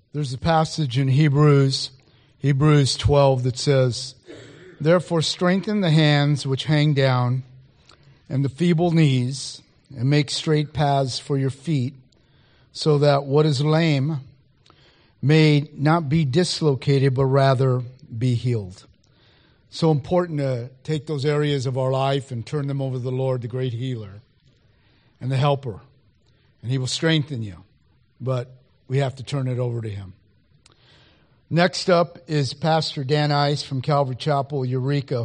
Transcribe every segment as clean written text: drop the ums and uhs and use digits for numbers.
There's a passage in Hebrews 12 that says, "Therefore strengthen the hands which hang down and the feeble knees, and make straight paths for your feet, so that what is lame may not be dislocated, but rather be healed." So important to take those areas of our life and turn them over to the Lord, the great healer and the helper. And He will strengthen you, but we have to turn it over to Him. Next up is Pastor Dan Ice from Calvary Chapel, Eureka.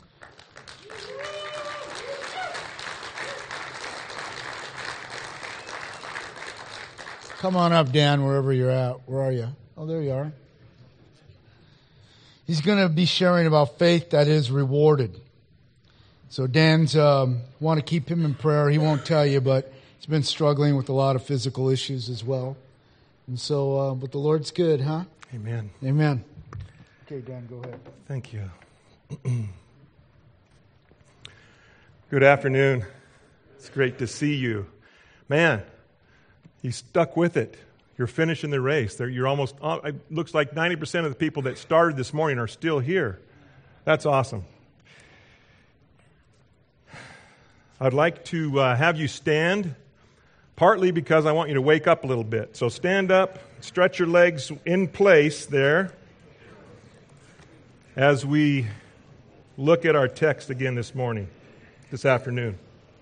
Come on up, Dan, wherever you're at. Where are you? Oh, there you are. He's going to be sharing about faith that is rewarded. So Dan's, want to keep him in prayer. He won't tell you, but he's been struggling with a lot of physical issues as well. And so, but the Lord's good, huh? Amen. Amen. Okay, Dan, go ahead. Thank you. Good afternoon. It's great to see you. Man, you stuck with it. You're finishing the race. You're almost, it looks like 90% of the people that started this morning are still here. That's awesome. I'd like to have you stand, partly because I want you to wake up a little bit. So stand up, stretch your legs in place there as we look at our text again this afternoon.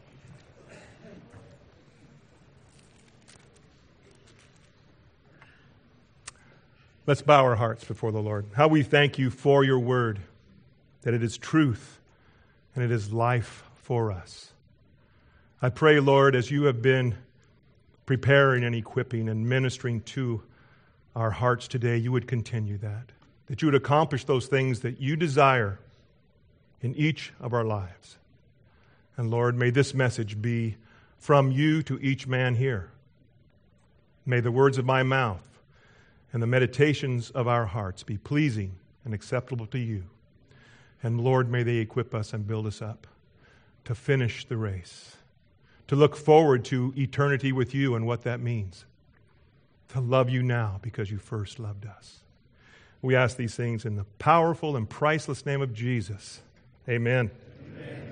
Let's bow our hearts before the Lord. How we thank you for your word, that it is truth and it is life for us. I pray, Lord, as you have been preparing and equipping and ministering to our hearts today, you would continue that you would accomplish those things that you desire in each of our lives. And Lord, may this message be from you to each man here. May the words of my mouth and the meditations of our hearts be pleasing and acceptable to you. And Lord, may they equip us and build us up to finish the race, to look forward to eternity with you and what that means, to love you now because you first loved us. We ask these things in the powerful and priceless name of Jesus. Amen. Amen.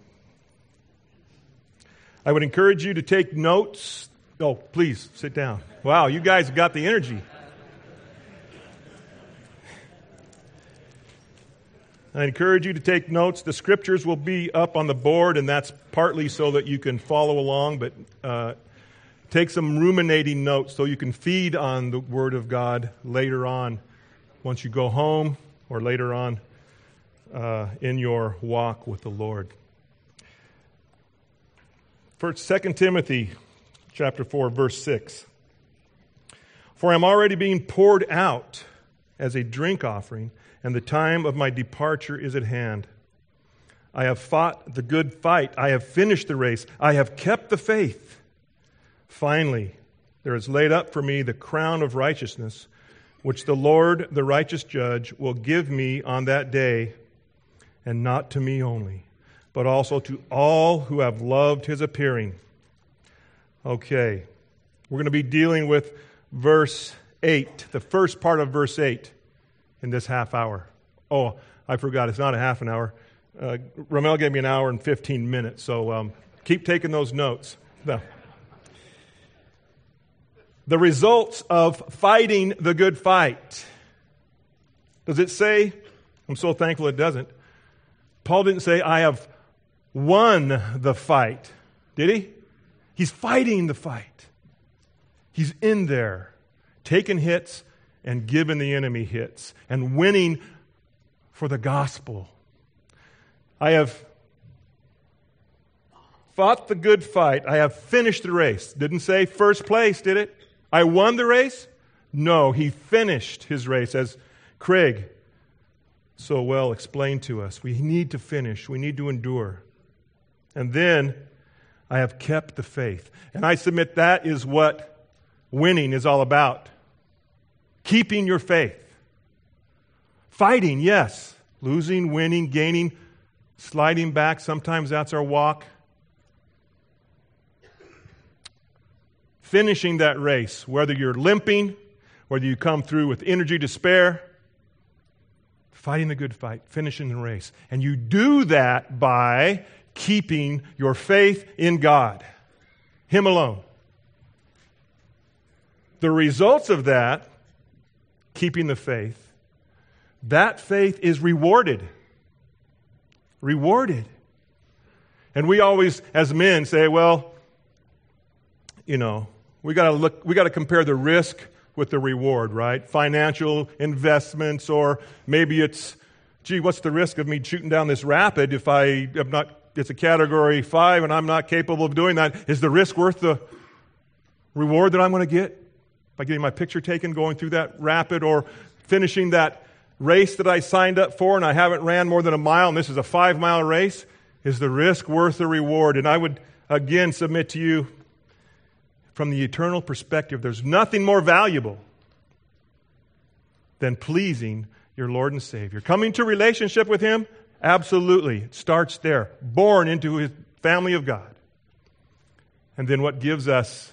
I would encourage you to take notes. Oh, please, sit down. Wow, you guys got the energy. I encourage you to take notes. The scriptures will be up on the board, and that's partly so that you can follow along, but take some ruminating notes so you can feed on the Word of God later on, once you go home or later on in your walk with the Lord. First, 2 Timothy chapter 4, verse 6. "For I am already being poured out as a drink offering, and the time of my departure is at hand. I have fought the good fight. I have finished the race. I have kept the faith. Finally, there is laid up for me the crown of righteousness, which the Lord, the righteous judge, will give me on that day, and not to me only, but also to all who have loved his appearing." Okay, we're going to be dealing with verse 8, the first part of verse 8. In this half hour. Oh, I forgot, it's not a half an hour. Ramel gave me an hour and 15 minutes, so keep taking those notes. No. The results of fighting the good fight. Does it say? I'm so thankful it doesn't. Paul didn't say, "I have won the fight." Did he? He's fighting the fight. He's in there, taking hits and giving the enemy hits, and winning for the gospel. I have fought the good fight. I have finished the race. Didn't say first place, did it? I won the race? No, he finished his race, as Craig so well explained to us. We need to finish. We need to endure. And then, I have kept the faith. And I submit that is what winning is all about. Keeping your faith. Fighting, yes. Losing, winning, gaining, sliding back. Sometimes that's our walk. Finishing that race, whether you're limping, whether you come through with energy to spare, fighting the good fight, finishing the race. And you do that by keeping your faith in God, Him alone. The results of that, keeping the faith, that faith is rewarded. Rewarded. And we always, as men, say, well, you know, we got to compare the risk with the reward, right? Financial investments, or maybe it's, gee, what's the risk of me shooting down this rapid if I am not, it's a category 5 and I'm not capable of doing that. Is the risk worth the reward that I'm going to get by getting my picture taken going through that rapid, or finishing that race that I signed up for and I haven't ran more than a mile and this is a 5-mile race? Is the risk worth the reward? And I would again submit to you, from the eternal perspective, there's nothing more valuable than pleasing your Lord and Savior. Coming to relationship with Him, absolutely. It starts there. Born into His family of God. And then what gives us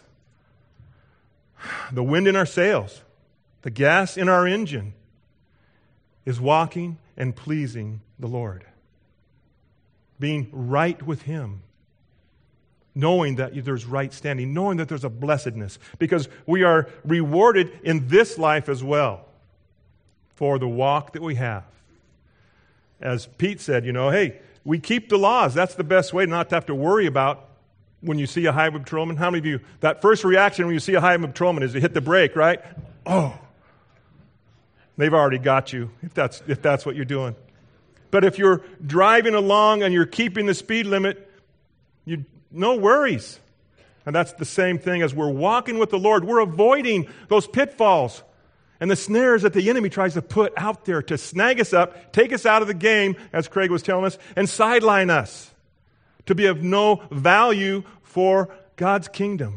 the wind in our sails, the gas in our engine, is walking and pleasing the Lord. Being right with Him. Knowing that there's right standing. Knowing that there's a blessedness. Because we are rewarded in this life as well for the walk that we have. As Pete said, you know, hey, we keep the laws. That's the best way not to have to worry about when you see a highway patrolman. How many of you, that first reaction when you see a highway patrolman is to hit the brake, right? Oh, they've already got you if that's what you're doing. But if you're driving along and you're keeping the speed limit, no worries. And that's the same thing as we're walking with the Lord. We're avoiding those pitfalls and the snares that the enemy tries to put out there to snag us up, take us out of the game, as Craig was telling us, and sideline us to be of no value for God's kingdom.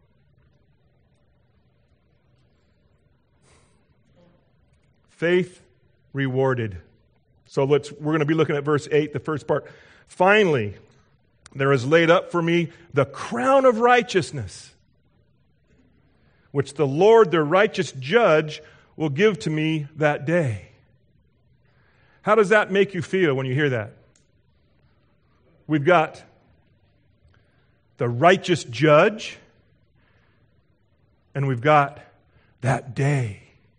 Faith rewarded. So we're going to be looking at verse 8, the first part. Finally, there is laid up for me the crown of righteousness, which the Lord, the righteous judge, will give to me that day. How does that make you feel when you hear that? We've got the righteous judge, and we've got that day.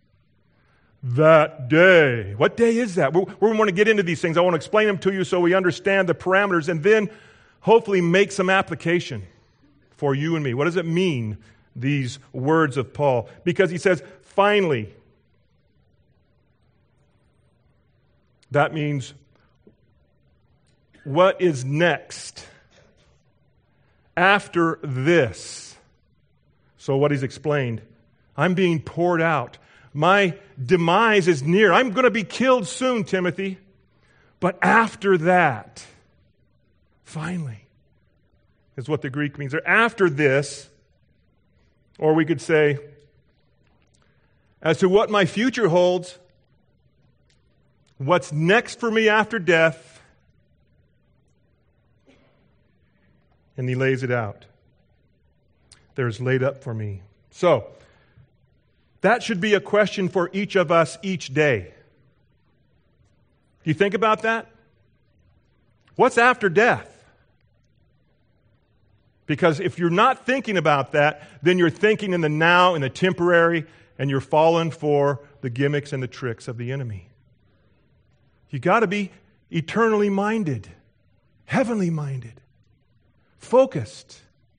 That day. What day is that? We want to get into these things. I want to explain them to you so we understand the parameters, and then hopefully make some application for you and me. What does it mean, these words of Paul? Because he says, finally. That means, what is next? After this. So what he's explained, I'm being poured out. My demise is near. I'm going to be killed soon, Timothy. But after that, finally, is what the Greek means. Or after this, or we could say, as to what my future holds, what's next for me after death, and he lays it out. There's laid up for me. So, that should be a question for each of us each day. Do you think about that? What's after death? Because if you're not thinking about that, then you're thinking in the now, in the temporary, and you're falling for the gimmicks and the tricks of the enemy. You got to be eternally minded, heavenly minded, focused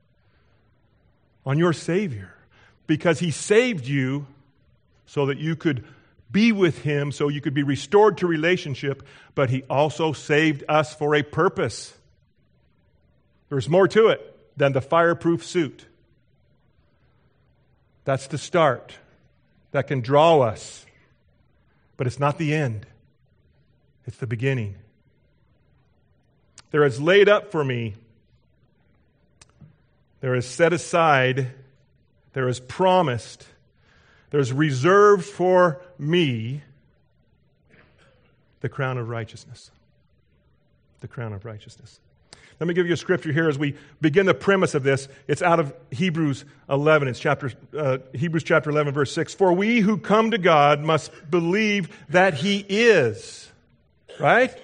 on your Savior, because He saved you so that you could be with Him, so you could be restored to relationship, but He also saved us for a purpose. There's more to it than the fireproof suit. That's the start. That can draw us. But it's not the end. It's the beginning. There is laid up for me, there is set aside, there is promised, there is reserved for me the crown of righteousness. The crown of righteousness. Let me give you a scripture here as we begin the premise of this. It's out of Hebrews 11. It's Hebrews chapter 11, verse 6. For we who come to God must believe that He is, right?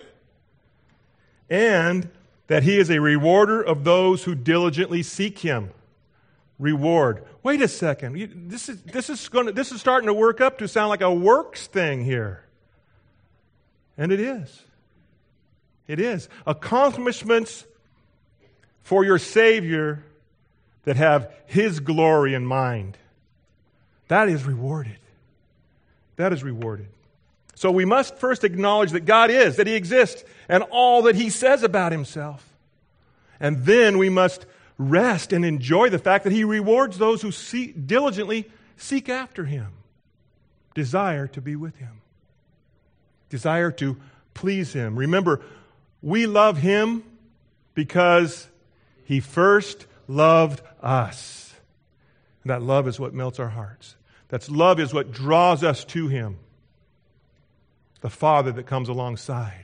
And that He is a rewarder of those who diligently seek Him. Reward. Wait a second. This is starting to work up to sound like a works thing here. And it is. It is. Accomplishments for your Savior that have His glory in mind. That is rewarded. That is rewarded. So we must first acknowledge that God is, that He exists, and all that He says about Himself. And then we must rest and enjoy the fact that He rewards those who diligently seek after Him. Desire to be with Him. Desire to please Him. Remember, we love Him because He first loved us. And that love is what melts our hearts. That love is what draws us to Him. The Father that comes alongside.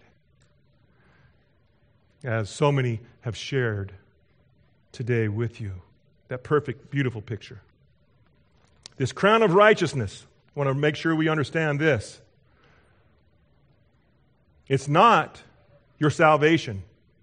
As so many have shared today with you. That perfect, beautiful picture. This crown of righteousness. I want to make sure we understand this. It's not your salvation.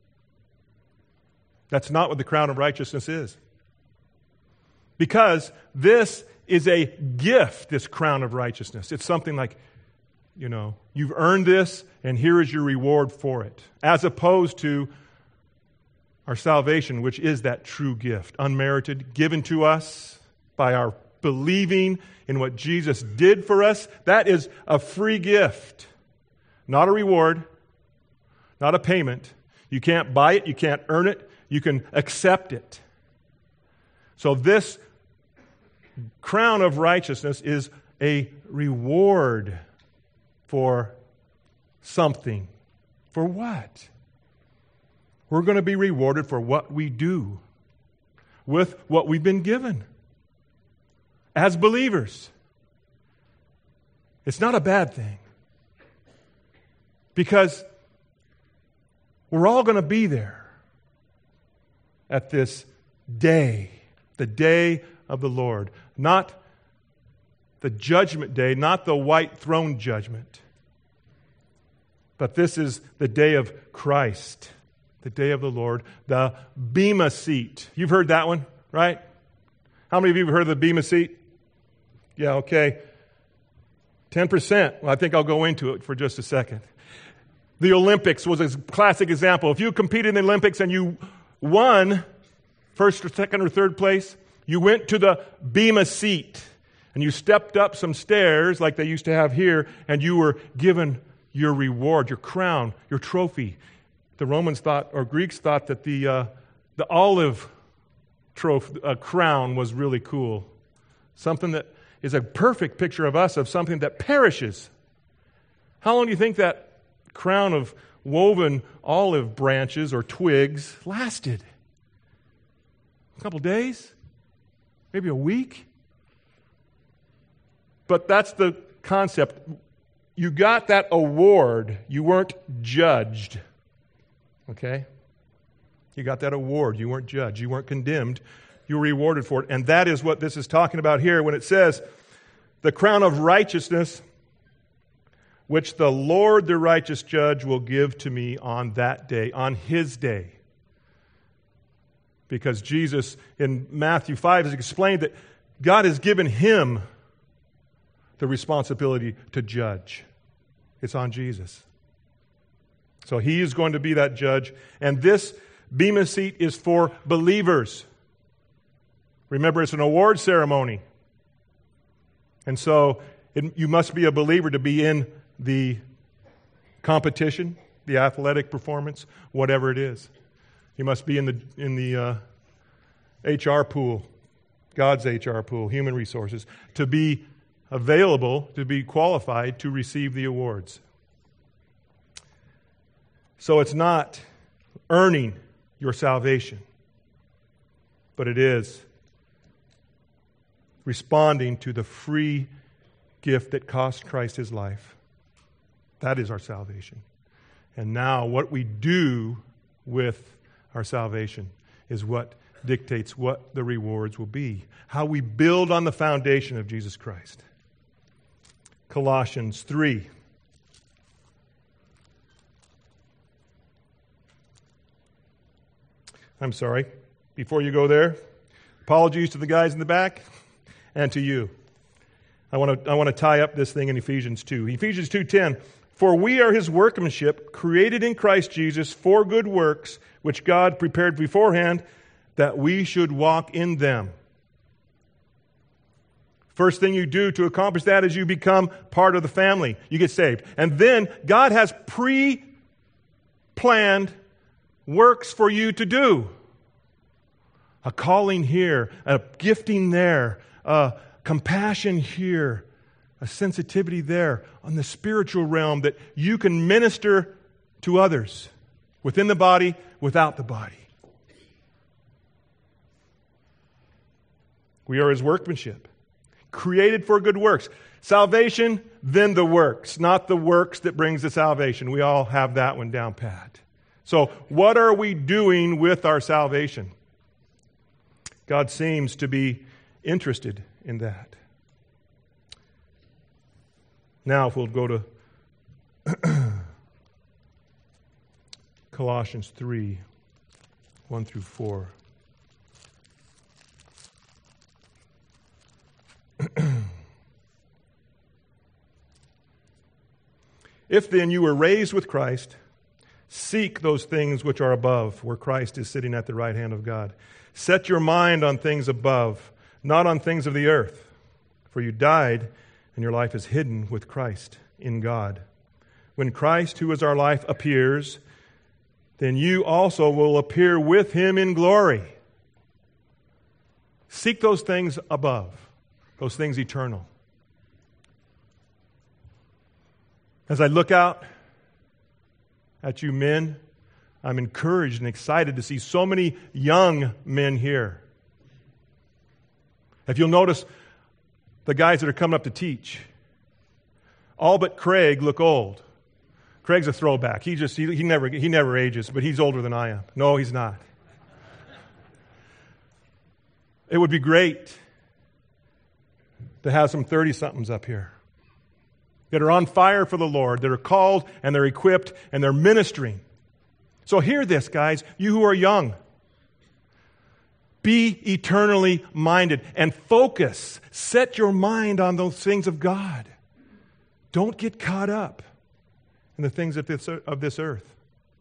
That's not what the crown of righteousness is. Because this is a gift, this crown of righteousness. It's something like, you've earned this, and here is your reward for it. As opposed to our salvation, which is that true gift, unmerited, given to us by our believing in what Jesus did for us. That is a free gift, not a reward, not a payment. You can't buy it, you can't earn it, you can accept it. So this crown of righteousness is a reward for something. For what? We're going to be rewarded for what we do with what we've been given as believers. It's not a bad thing. Because we're all going to be there at this day, the day of the Lord. Not the judgment day, not the white throne judgment. But this is the day of Christ, the day of the Lord, the Bema seat. You've heard that one, right? How many of you have heard of the Bema seat? Yeah, okay. 10%. Well, I think I'll go into it for just a second. The Olympics was a classic example. If you competed in the Olympics and you won first or second or third place, you went to the Bema seat and you stepped up some stairs like they used to have here, and you were given your reward, your crown, your trophy. The Romans thought, or Greeks thought, that the olive crown was really cool. Something that is a perfect picture of us, of something that perishes. How long do you think that crown of woven olive branches or twigs lasted? A couple days? Maybe a week? But that's the concept. You got that award. You weren't judged. Okay? You got that award. You weren't judged. You weren't condemned. You were rewarded for it. And that is what this is talking about here when it says, the crown of righteousness, which the Lord, the righteous judge, will give to me on that day, on His day. Because Jesus, in Matthew 5, has explained that God has given Him the responsibility to judge. It's on Jesus. So He is going to be that judge. And this Bema seat is for believers. Remember, it's an award ceremony. And so you must be a believer to be in the competition, the athletic performance, whatever it is. You must be in the HR pool, God's HR pool, human resources, to be available, to be qualified to receive the awards. So it's not earning your salvation, but it is responding to the free gift that cost Christ His life. That is our salvation. And now what we do with our salvation is what dictates what the rewards will be. How we build on the foundation of Jesus Christ. Colossians 3. I'm sorry. Before you go there, apologies to the guys in the back and to you. I want to tie up this thing in Ephesians 2. Ephesians 2:10. For we are his workmanship, created in Christ Jesus for good works, which God prepared beforehand that we should walk in them. First thing you do to accomplish that is you become part of the family. You get saved. And then God has pre-planned works for you to do. A calling here, a gifting there, a compassion here, a sensitivity there on the spiritual realm that you can minister to others within the body, without the body. We are his workmanship, created for good works. Salvation, then the works, not the works that brings the salvation. We all have that one down pat. So what are we doing with our salvation? God seems to be interested in that. Now, if we'll go to Colossians 3, 1 through 4. If then you were raised with Christ, seek those things which are above, where Christ is sitting at the right hand of God. Set your mind on things above, not on things of the earth. For you died, and your life is hidden with Christ in God. When Christ, who is our life, appears, then you also will appear with him in glory. Seek those things above, those things eternal. As I look out at you men, I'm encouraged and excited to see so many young men here. If you'll notice, the guys that are coming up to teach, all but Craig look old. Craig's a throwback. He never ages, but he's older than I am. No, he's not. It would be great to have some 30-somethings up here that are on fire for the Lord, that are called and they're equipped and they're ministering. So hear this, guys, you who are young. Be eternally minded and focus. Set your mind on those things of God. Don't get caught up in the things of this earth.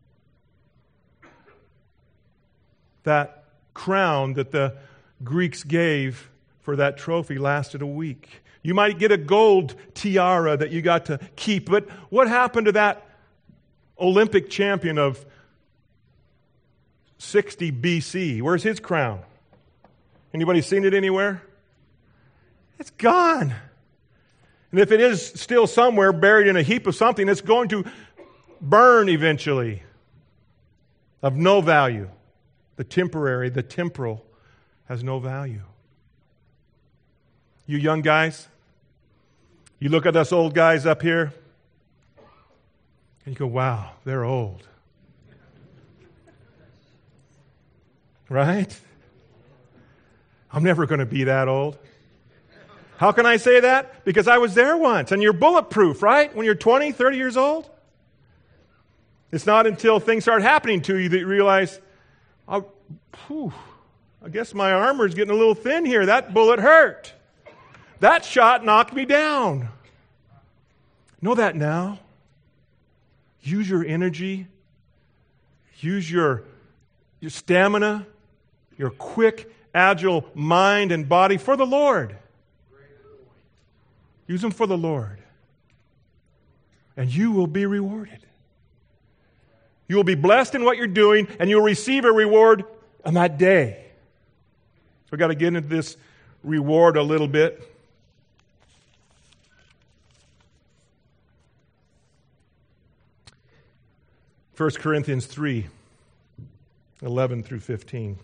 That crown that the Greeks gave for that trophy lasted a week. You might get a gold tiara that you got to keep, but what happened to that Olympic champion of 60 BC? Where's his crown? Anybody seen it anywhere? It's gone. And if it is still somewhere buried in a heap of something, it's going to burn eventually. Of no value. The temporary, the temporal has no value. You young guys, you look at us old guys up here, and you go, wow, they're old. Right? I'm never going to be that old. How can I say that? Because I was there once, and you're bulletproof, right? When you're 20, 30 years old. It's not until things start happening to you that you realize, I guess my armor's getting a little thin here. That bullet hurt. That shot knocked me down. Know that now. Use your energy. Use your stamina, your quick, agile mind and body for the Lord. Use them for the Lord. And you will be rewarded. You will be blessed in what you're doing, and you'll receive a reward on that day. So we've got to get into this reward a little bit. First Corinthians 3, 11 through 15.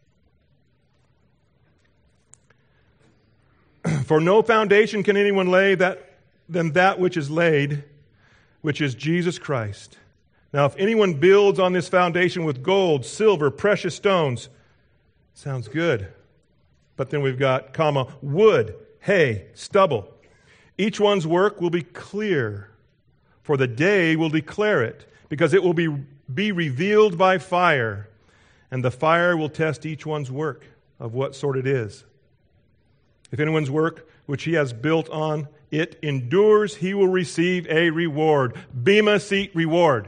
For no foundation can anyone lay than that which is laid, which is Jesus Christ. Now, if anyone builds on this foundation with gold, silver, precious stones, sounds good. But then we've got, wood, hay, stubble. Each one's work will be clear, for the day will declare it, because it will be revealed by fire, and the fire will test each one's work of what sort it is. If anyone's work which he has built on it endures, he will receive a reward. Bema seat reward.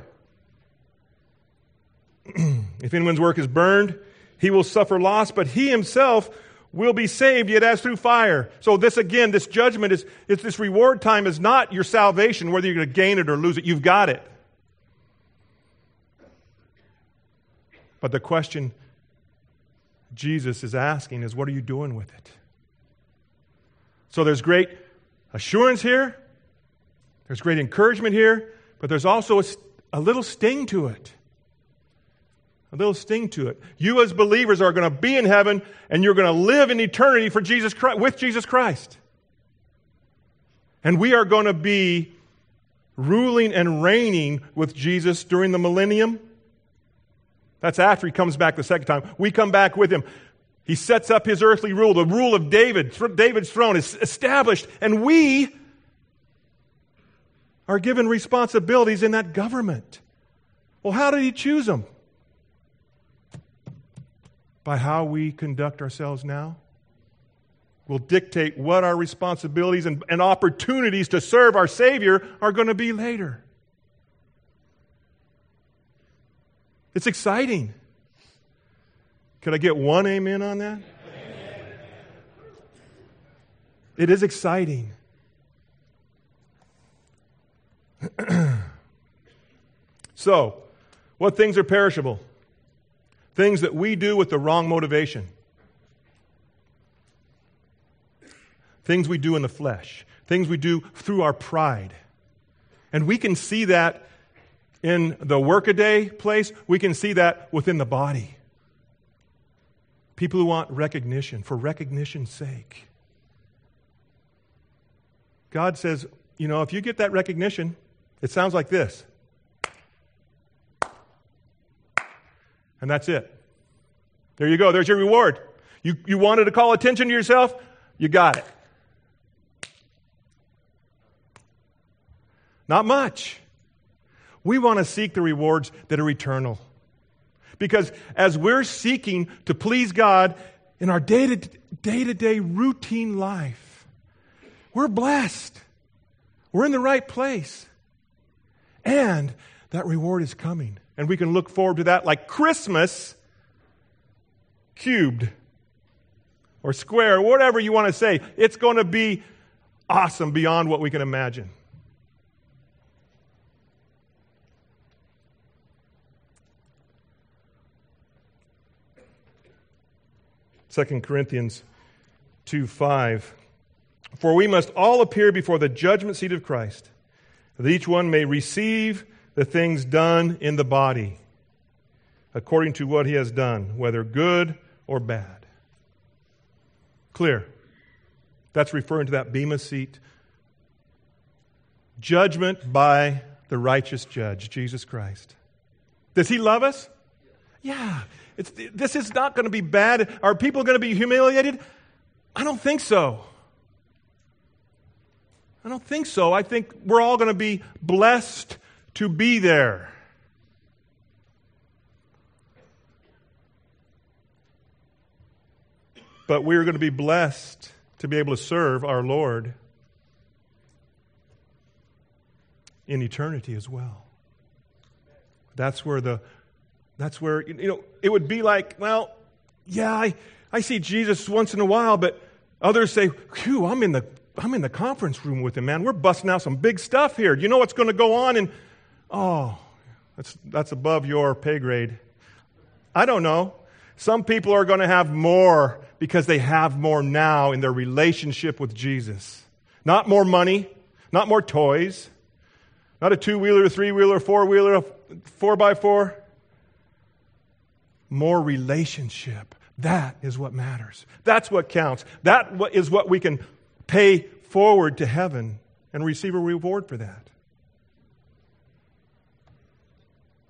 If anyone's work is burned, he will suffer loss, but he himself will be saved, yet as through fire. So this judgment is this reward time is not your salvation, whether you're going to gain it or lose it. You've got it. But the question Jesus is asking is, what are you doing with it? So there's great assurance here. There's great encouragement here. But there's also a little sting to it. A little sting to it. You as believers are going to be in heaven, and you're going to live in eternity for Jesus Christ, with Jesus Christ. And we are going to be ruling and reigning with Jesus during the millennium. That's after he comes back the second time. We come back with him. He sets up his earthly rule. The rule of David's throne is established, and we are given responsibilities in that government. Well, how did he choose them? By how we conduct ourselves now will dictate what our responsibilities and opportunities to serve our Savior are going to be later. It's exciting. Could I get one amen on that? Amen. It is exciting. So, what things are perishable? Things that we do with the wrong motivation. Things we do in the flesh. Things we do through our pride. And we can see that in the workaday place. We can see that within the body. People who want recognition for recognition's sake. God says, if you get that recognition, it sounds like this. And that's it. There you go. There's your reward. You wanted to call attention to yourself? You got it. Not much. We want to seek the rewards that are eternal. Because as we're seeking to please God in our day-to-day routine life, we're blessed. We're in the right place. And that reward is coming. And we can look forward to that like Christmas cubed or square, whatever you want to say. It's going to be awesome beyond what we can imagine. Second Corinthians 2:5. For we must all appear before the judgment seat of Christ, that each one may receive the things done in the body, according to what he has done, whether good or bad. Clear. That's referring to that bema seat. Judgment by the righteous judge, Jesus Christ. Does he love us? Yeah. This is not going to be bad. Are people going to be humiliated? I don't think so. I think we're all going to be blessed to be there. But we're going to be blessed to be able to serve our Lord in eternity as well. That's where it would be like, well, yeah, I see Jesus once in a while, but others say, "Phew, I'm in the conference room with him, man. We're busting out some big stuff here. Do you know what's going to go on?" And that's above your pay grade. I don't know. Some people are going to have more because they have more now in their relationship with Jesus. Not more money, not more toys, not a 2-wheeler, 3-wheeler, 4-wheeler, 4x4. More relationship. That is what matters. That's what counts. That is what we can pay forward to heaven and receive a reward for that.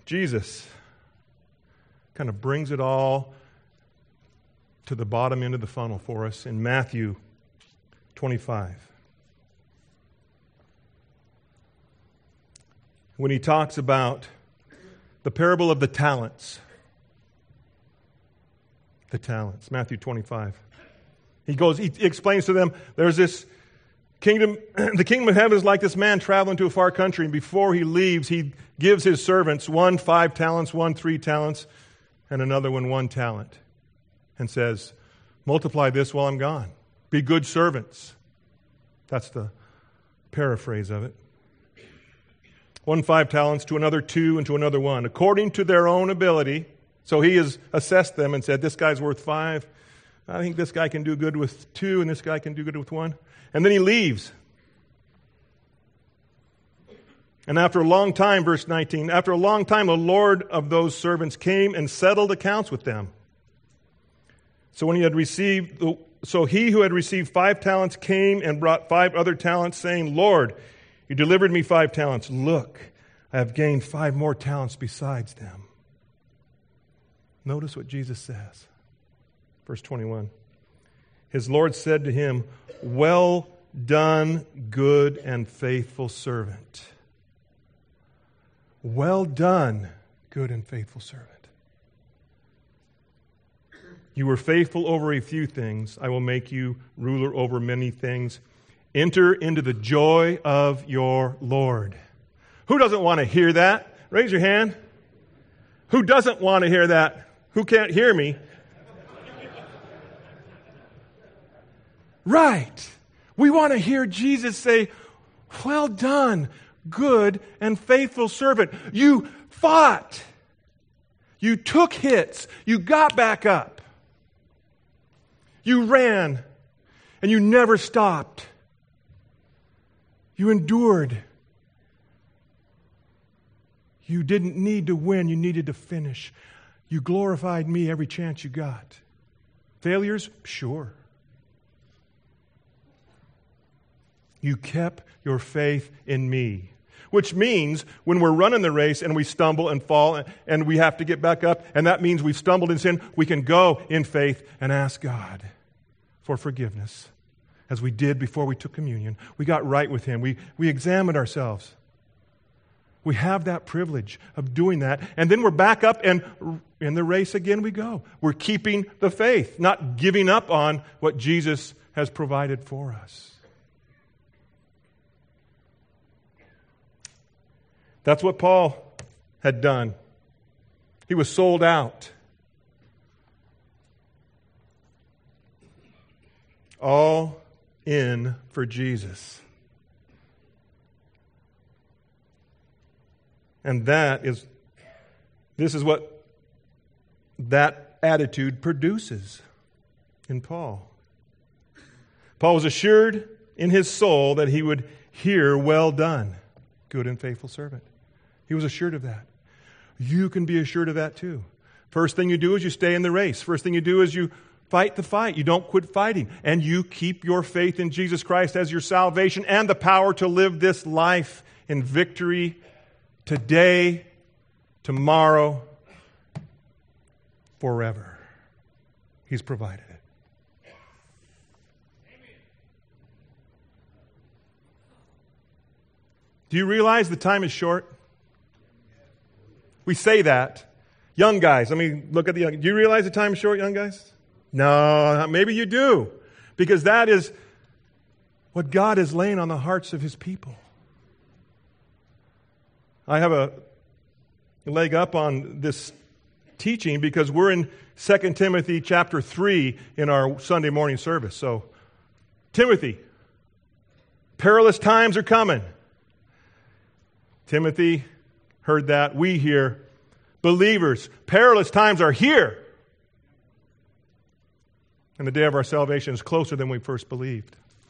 Jesus kind of brings it all to the bottom end of the funnel for us in Matthew 25. When he talks about the parable of the talents. The talents, Matthew 25. He explains to them, there's this kingdom, the kingdom of heaven is like this man traveling to a far country, and before he leaves, he gives his servants one 5 talents, one 3 talents, and another one 1 talent, and says, multiply this while I'm gone. Be good servants. That's the paraphrase of it. 1 5 talents, to another 2, and to another 1, according to their own ability. So he has assessed them and said, this guy's worth 5. I think this guy can do good with 2, and this guy can do good with 1. And then he leaves. And after a long time, verse 19, after a long time, the Lord of those servants came and settled accounts with them. So he who had received 5 talents came and brought 5 other talents, saying, Lord, you delivered me 5 talents. Look, I have gained 5 more talents besides them. Notice what Jesus says. Verse 21. His Lord said to him, well done, good and faithful servant. Well done, good and faithful servant. You were faithful over a few things. I will make you ruler over many things. Enter into the joy of your Lord. Who doesn't want to hear that? Raise your hand. Who doesn't want to hear that? Who can't hear me? Right. We want to hear Jesus say, well done, good and faithful servant. You fought. You took hits. You got back up. You ran, and you never stopped. You endured. You didn't need to win. You needed to finish. You glorified me every chance you got. Failures? Sure. You kept your faith in me. Which means when we're running the race and we stumble and fall and we have to get back up, and that means we've stumbled in sin, we can go in faith and ask God for forgiveness. As we did before we took communion. We got right with Him. We examined ourselves. We have that privilege of doing that. And then we're back up and in the race again we go. We're keeping the faith, not giving up on what Jesus has provided for us. That's what Paul had done. He was sold out. All in for Jesus. And this is what that attitude produces in Paul. Paul was assured in his soul that he would hear, well done, good and faithful servant. He was assured of that. You can be assured of that too. First thing you do is you stay in the race. First thing you do is you fight the fight. You don't quit fighting. And you keep your faith in Jesus Christ as your salvation and the power to live this life in victory today, tomorrow, forever. He's provided it. Do you realize the time is short? We say that. Young guys, look at the young. Do you realize the time is short, young guys? No, maybe you do. Because that is what God is laying on the hearts of His people. I have a leg up on this teaching because we're in 2 Timothy chapter 3 in our Sunday morning service. So, Timothy, perilous times are coming. Timothy heard that. We hear, believers, perilous times are here. And the day of our salvation is closer than we first believed.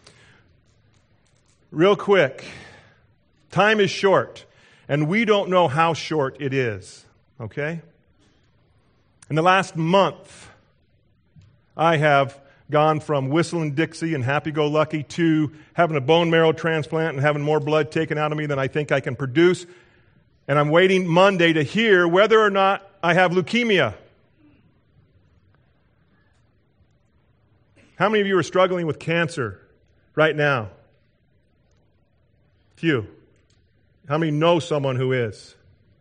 Real quick, time is short. And we don't know how short it is, okay? In the last month, I have gone from whistling Dixie and happy-go-lucky to having a bone marrow transplant and having more blood taken out of me than I think I can produce. And I'm waiting Monday to hear whether or not I have leukemia. How many of you are struggling with cancer right now? Few. How many know someone who is?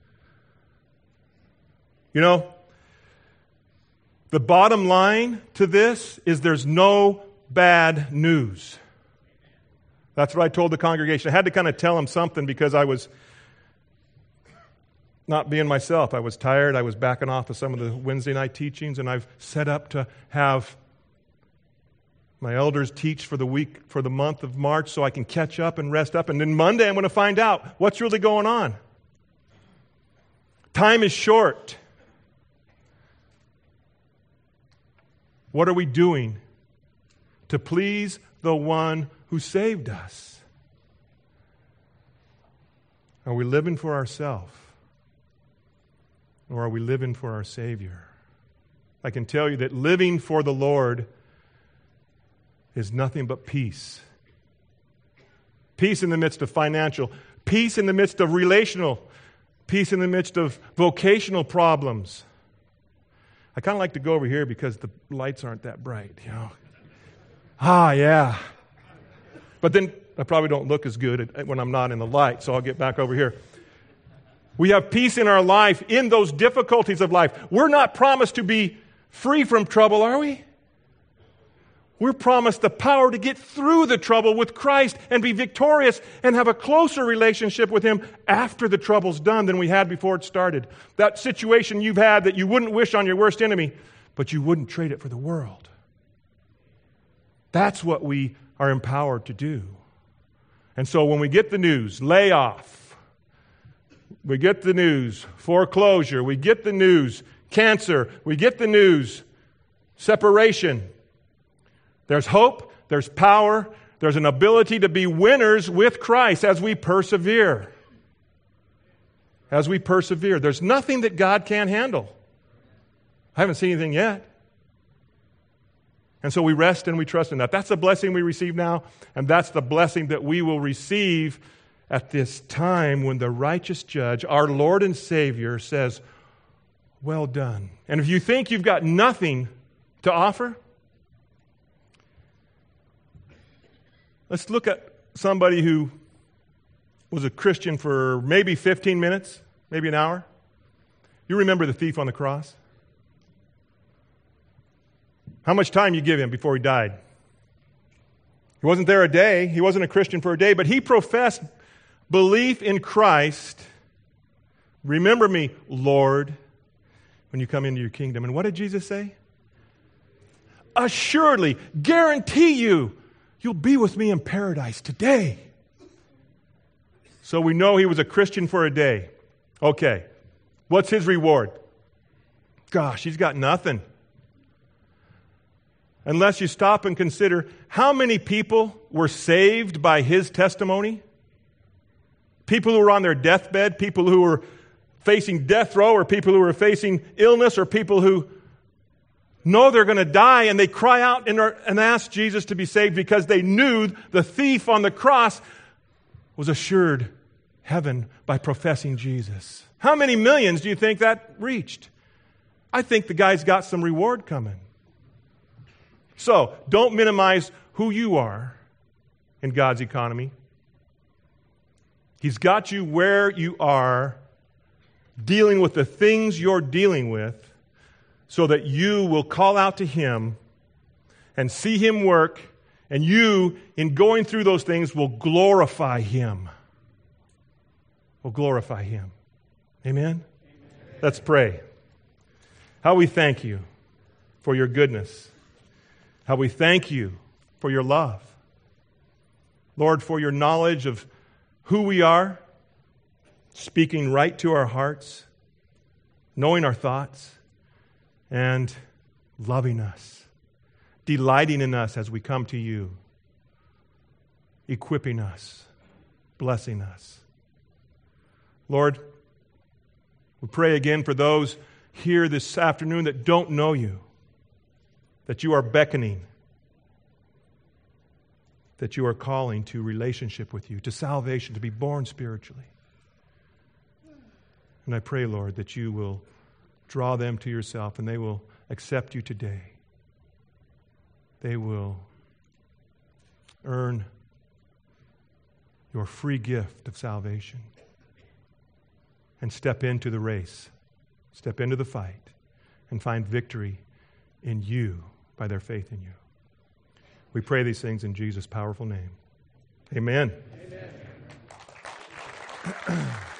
You know, the bottom line to this is there's no bad news. That's what I told the congregation. I had to kind of tell them something because I was not being myself. I was tired. I was backing off of some of the Wednesday night teachings, and I've set up to have my elders teach for the week, for the month of March, so I can catch up and rest up. And then Monday, I'm going to find out what's really going on. Time is short. What are we doing to please the one who saved us? Are we living for ourselves? Or are we living for our Savior? I can tell you that living for the Lord is nothing but peace. Peace in the midst of financial, peace in the midst of relational, peace in the midst of vocational problems. I kind of like to go over here because the lights aren't that bright, you know. Yeah. But then I probably don't look as good when I'm not in the light, so I'll get back over here. We have peace in our life, in those difficulties of life. We're not promised to be free from trouble, are we? We're promised the power to get through the trouble with Christ and be victorious and have a closer relationship with Him after the trouble's done than we had before it started. That situation you've had that you wouldn't wish on your worst enemy, but you wouldn't trade it for the world. That's what we are empowered to do. And so when we get the news, layoff, we get the news, foreclosure, we get the news, cancer, we get the news, separation, there's hope, there's power, there's an ability to be winners with Christ as we persevere. As we persevere. There's nothing that God can't handle. I haven't seen anything yet. And so we rest and we trust in that. That's the blessing we receive now, and that's the blessing that we will receive at this time when the righteous judge, our Lord and Savior, says, well done. And if you think you've got nothing to offer, let's look at somebody who was a Christian for maybe 15 minutes, maybe an hour. You remember the thief on the cross? How much time you give him before he died? He wasn't there a day. He wasn't a Christian for a day, but he professed belief in Christ. Remember me, Lord, when you come into your kingdom. And what did Jesus say? Assuredly, guarantee you, you'll be with me in paradise today. So we know he was a Christian for a day. Okay, what's his reward? Gosh, he's got nothing. Unless you stop and consider how many people were saved by his testimony. People who were on their deathbed, people who were facing death row, or people who were facing illness, or people who know they're going to die, and they cry out and ask Jesus to be saved because they knew the thief on the cross was assured heaven by professing Jesus. How many millions do you think that reached? I think the guy's got some reward coming. So, don't minimize who you are in God's economy. He's got you where you are, dealing with the things you're dealing with, so that you will call out to Him and see Him work, and you, in going through those things, will glorify Him. Will glorify Him. Amen? Amen? Let's pray. How we thank you for your goodness. How we thank you for your love. Lord, for your knowledge of who we are, speaking right to our hearts, knowing our thoughts, and loving us, delighting in us as we come to you, equipping us, blessing us. Lord, we pray again for those here this afternoon that don't know you, that you are beckoning, that you are calling to relationship with you, to salvation, to be born spiritually. And I pray, Lord, that you will draw them to yourself and they will accept you today. They will earn your free gift of salvation and step into the race, step into the fight, and find victory in you by their faith in you. We pray these things in Jesus' powerful name. Amen. Amen.